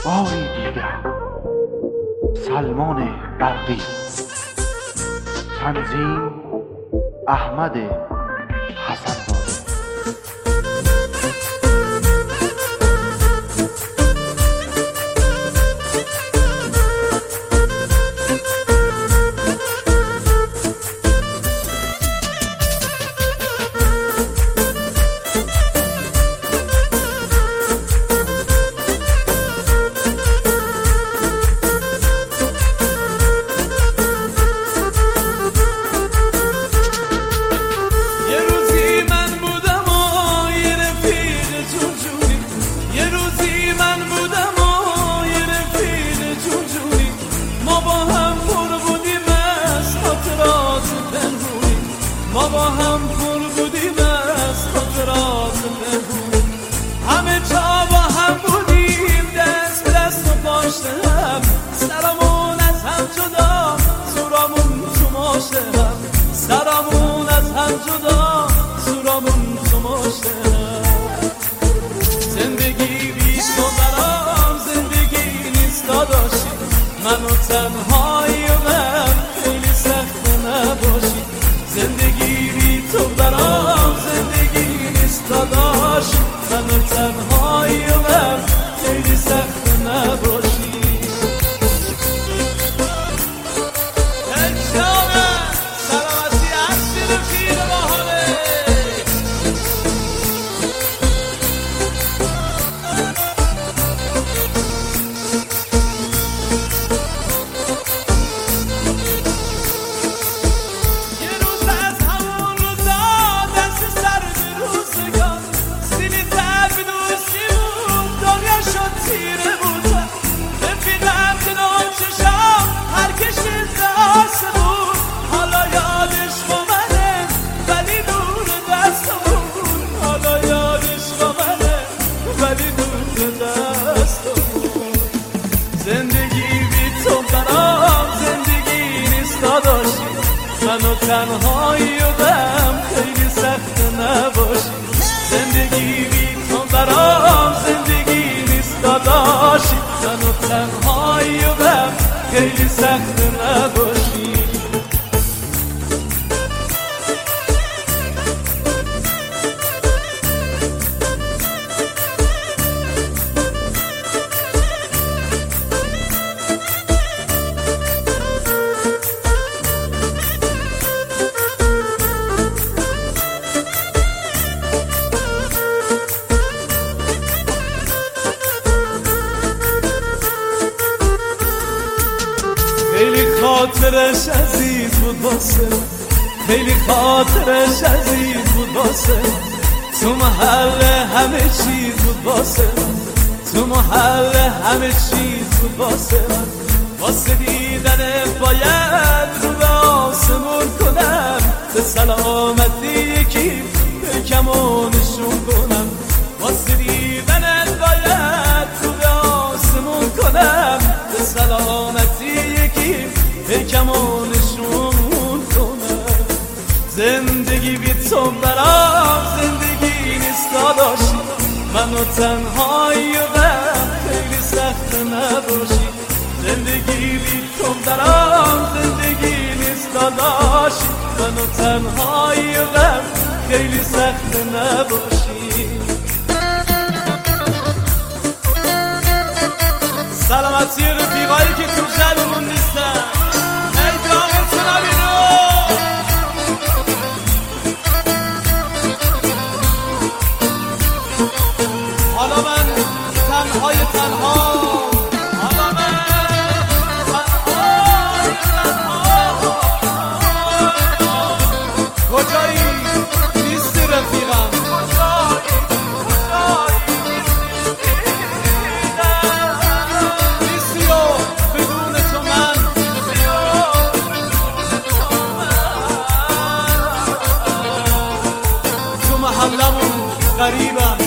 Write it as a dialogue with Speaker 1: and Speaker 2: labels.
Speaker 1: باری دیگر. سلمان برقی. تنظیم احمد حسن‌زاده.
Speaker 2: ما با هم پر بودیم از خاطرات پنهون، همه جا با هم بودیم، دست به دست و پاشته هم، سرمون از هم جدا، زورامون تو ماشه هم، سرمون از هم جدا، زورامون تو ماشه هم. زندگی بی تو برام زندگی نیست داداشی، منو تنهایی و من خیلی سخت نباشی. زندگی بی تو برام زندگی نیست داداش، منو تنهایی و من خیلی سخت نباشی. اجامه سلامتی هستی رفیق باحاله. زندگی بی تو برام زندگی نیست داداشی، منو تنهایی و غم خیلی سخت نباشی. زندگی بی تو برام زندگی نیست داداشی، منو تنهایی و غم خیلی سخت نباشی. خیلی خاطرش عزیز بود واسه، خیلی خاطرش عزیز بود واسه، تو محل همه چیز بود واسه، تو محل همه چیز بود واسه. واسه دیدن باید رو به آسمون کنم، به سلامتی یکی پیکمو نشون کنم. واسه دیدن باید رو به آسمون کنم، به سلامتی پیکمو نشون کنم. زندگی بی تو برام زندگی نیست داداشی، منو تنهایی و غم خیلی سخت نباشی. زندگی بی تو برام زندگی نیست داداشی، منو تنهایی و غم خیلی سخت نباشی. سلامتی رفیقایی که تو جلومون نیستن. حالا من تنهای تنها، حالا من تنهای تنها. کجایی نیستی رفیقم، نیستی و بدون تو من تو محلمون غریبم.